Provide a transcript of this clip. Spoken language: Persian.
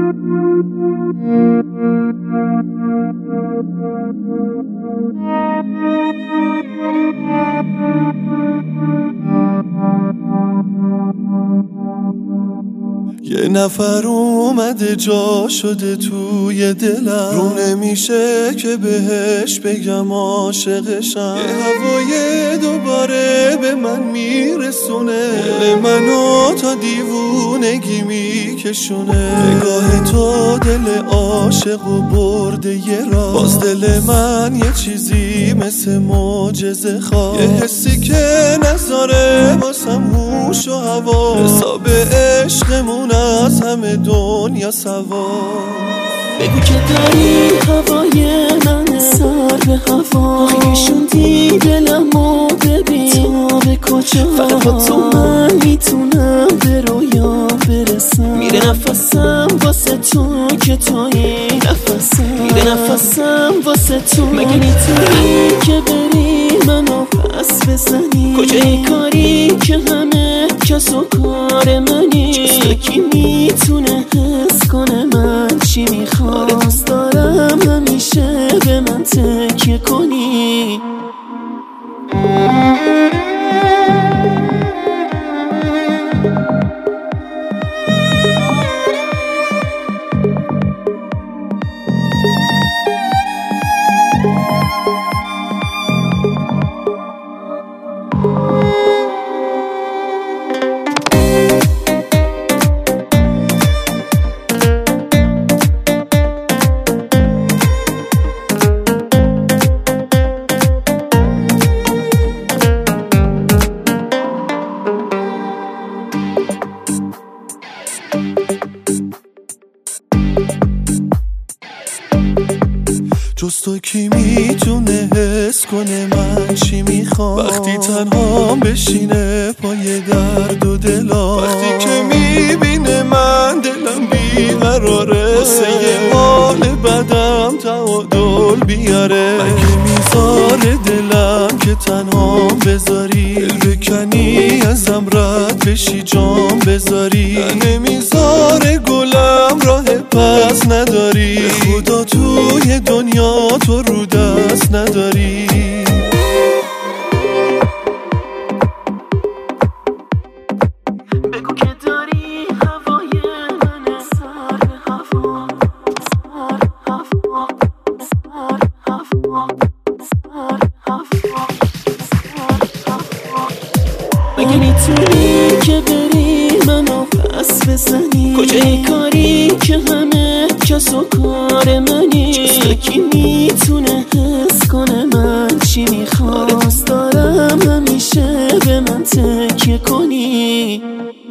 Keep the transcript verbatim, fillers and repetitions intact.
یه نفر اومده جا شده توی دلم، رو نمیشه که بهش بگم عاشقشم. یه هوای دوباره به من میرسونه، دل منو تا دیوونگی میکشونه. نگاه تو دل عاشق و برده یه راه، باز دل من یه چیزی مثل معجزه خواه. یه حسی که نذاره واسم هوش و هوا، حساب عشقمون از همه دنیا سوا. بگو که داری هوای منه، سر به هوا خیشوندی دلم و ببین تا به کجا. فقط با تو من میتونم به رویا برسم. میره نفسم واسه تو که تو این نفسم، میره نفسم واسه تو. مگه میتونی که بری منو پس بزنی؟ کجای کاری که همه کس و کار منی؟ جز کی میتونه حس کنه من چی میخوام؟ دوست دارم همیشه به من تکیه کنی. جز تو کی میتونه حس کنه من چی میخوام؟ وقتی تنها بشینه پای درد و دلا، وقتی که میبینه من دلم بیقراره، واسه یه حال بدم تعادل بیاره. مگه میذاره دلم که تنها بذاری، دل بکنی ازم رد بشی جام بذاری؟ نمیذاره گلم راه پس نداری، به خدا توی دنیا تو رو دست نداری. بگو که داری هوای منه، سر به هوا، سر هوا، سر هوا، سر هوا، سر هوا. مگه میتونی که بری منو پس بزنی؟ کجای کاری که همه کس و کار منی؟ جز کی میتونه حس کنه من چی میخوام؟ دوست دارم همیشه به من تکیه کنی.